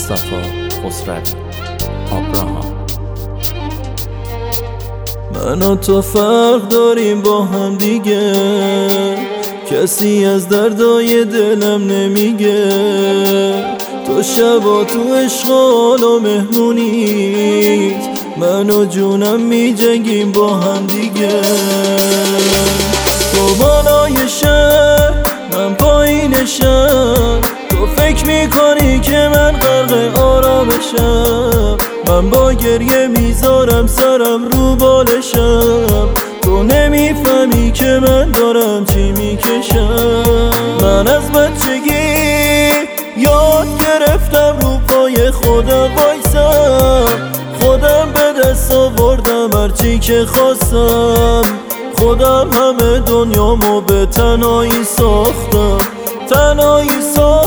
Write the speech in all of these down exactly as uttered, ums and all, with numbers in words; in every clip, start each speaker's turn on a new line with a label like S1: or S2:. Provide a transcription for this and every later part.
S1: مصطفی خسروی آبراهام.
S2: من و تو فرق داریم با هم دیگه، کسی از دردای دلم نمیگه. تو شبا تو عشق و مهمونیت، من و جونم میجنگیم با هم دیگه. تو بالای شهر من پایین شهر، تو فکر میکنی که من غرق آرامشم. من با گریه میذارم سرم رو بالشم، تو نمیفهمی که من دارم چی میکشم. من از بچگی یاد گرفتم رو پای خودم وایسم، خودم به دست آوردم هرچی که خواستم. خودم همه دنیامو به تنهایی ساختم، تنهایی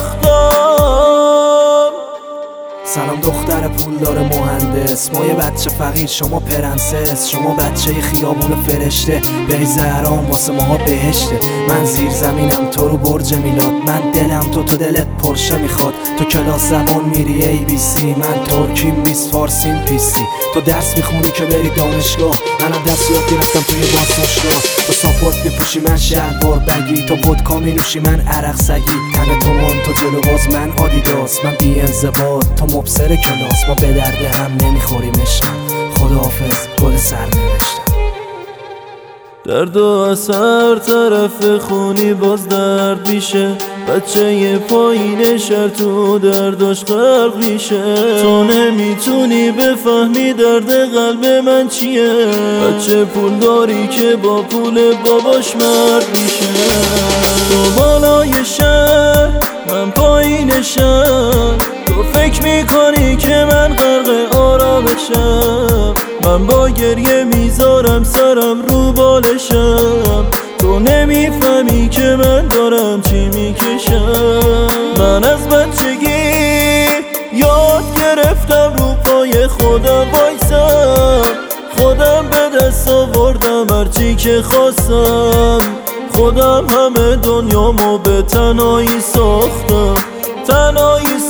S2: ساختم.
S3: سلام دختر پولدار مهندس، ما یه بچه فقیر شما پرنسس. شما بچه خیابون فرشته، بری زهران واسه ماها بهشته. من زیر زمینم تو رو برج میلاد، من دلم تو تو دلت پرشه میخواد. تو کلاس زبان میری ای بی سی، من ترکیم بیست فارسیم پی سی. تو درس میخونی که بری دانشگاه، منم دست یاد گرفتم توی بازداشتگاه. تو ساپورت میپوشی من شلوار بگی، تو ودکا مینوشی من عرق سگی. تن تو من تو جلو باز من آدیداس، من بی انضباط تو مبصر کلاس. ما به درد هم نمیخوریم عشقم، خداحافظ گل سر نوشتم.
S2: درد و از هر طرف خونی باز درد میشه، بچه یه پایین شهر تو درداش غرق میشه. تو نمیتونی بفهمی درد قلب من چیه، بچه پول داری که با پول باباش مرد میشه. تو بالای شهر من پایین شهر، تو فکر میکنی که من غرق آرامشم. من با گریه میذارم سرم رو بالشم، تو نمیفهمی که من دارم چی میکشم. من از بچگی یاد گرفتم رو پای خودم وایسم، خودم به دست آوردم هرچی که خواستم. خودم همه دنیامو به تنهایی ساختم، تنهایی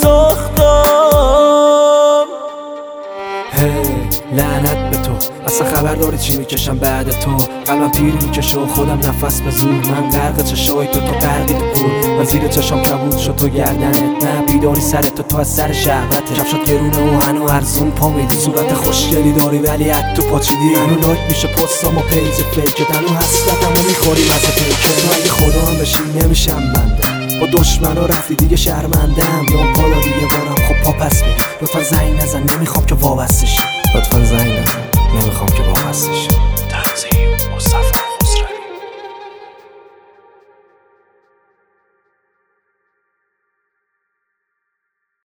S2: ساختم.
S3: هی لعنت به تو، اصلا خبر داری چی میکشم بعد تو. قلبم تیری میکشه و خودم نفس به زور. من غرق چشای تو، تو غرقی تو پول. من زیر چشام کبود شد تو گردنت، نه بیداری سرت تو، تو از سر شهوته. کفشات گرونه و هنو ارزون پا میدی. صورت خوشگلی داری ولی حد تو پاچیدی. هنو لایک میشه پستام و پیج فیکت، هنو حسرتمو میخوری مثل پیکه. تو اگه خدا هم بشی نمیشم بنده، با دشمنا رفتی دیگه شرمندم. یا پالا دیگه بارم خب پا پس می. لطفا زنگ نزن نمیخوام که وابسته شی، لطفا زنگ نزن نمیخوام که وابسته شی.